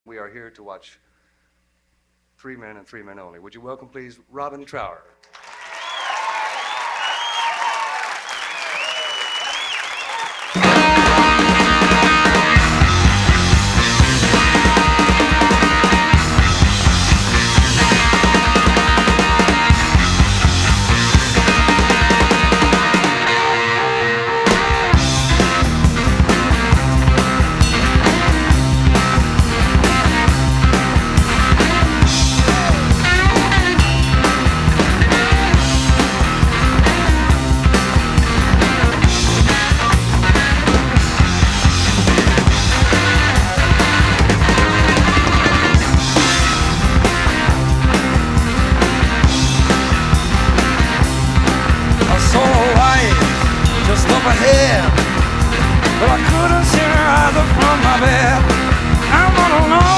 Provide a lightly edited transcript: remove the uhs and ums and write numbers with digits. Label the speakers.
Speaker 1: We are here to watch three men and three men only. Would you welcome, please, Robin Trower?